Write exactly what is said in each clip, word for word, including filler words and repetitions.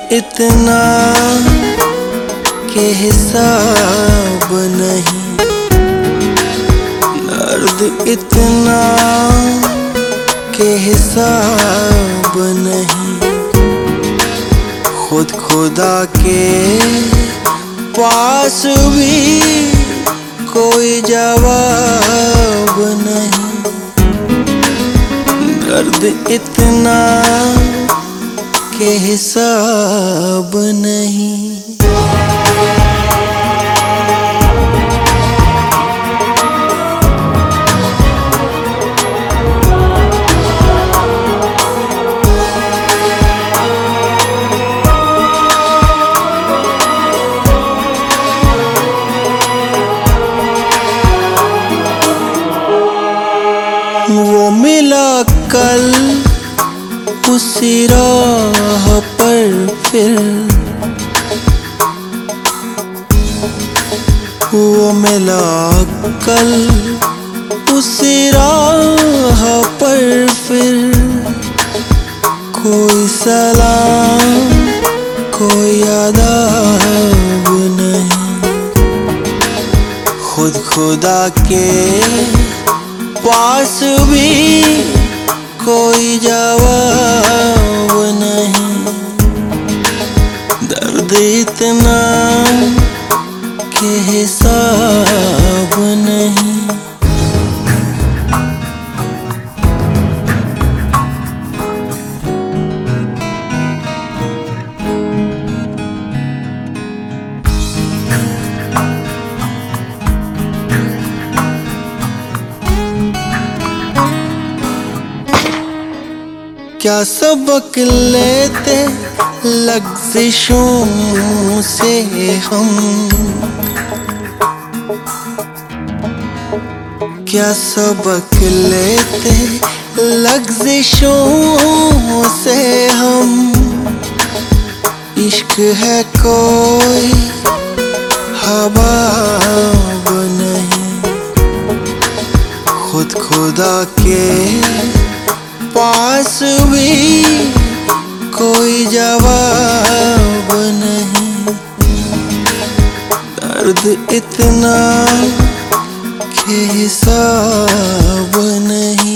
इतना के हिसाब नहीं, दर्द इतना के हिसाब नहीं। खुद खुदा के पास भी कोई जवाब नहीं, दर्द इतना के हिसाब नहीं। वो मिला कल उसी राह पर फिर, वो मिला कल उसी राह पर फिर। कोई सलाम कोई आदाब नहीं, खुद खुदा के पास भी कोई जवाब नहीं, दर्द इतना के हिसाब नहीं। क्या सबक लेते लग़्ज़िशों से हम, क्या सबक लेते लग़्ज़िशों से हम। इश्क है कोई हबाब नहीं, खुद खुदा के पास भी कोई जवाब नहीं, दर्द इतना के हिसाब नहीं।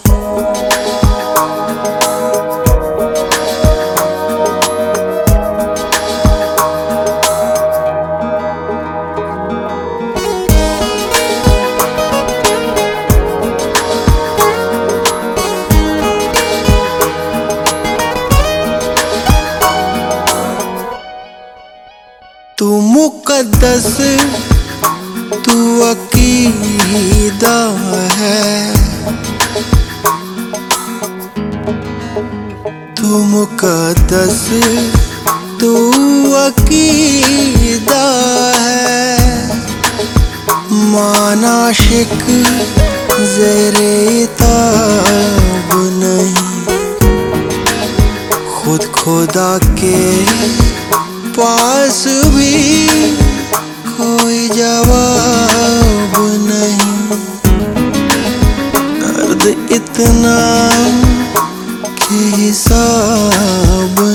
तू मुक़द्दस तू अक़ीदा है, तू मुक़द्दस तू अक़ीदा है। माना शिक ज़ेरे ताब नहीं, खुद खुदा के पास भी कोई जवाब नहीं, दर्द इतना के हिसाब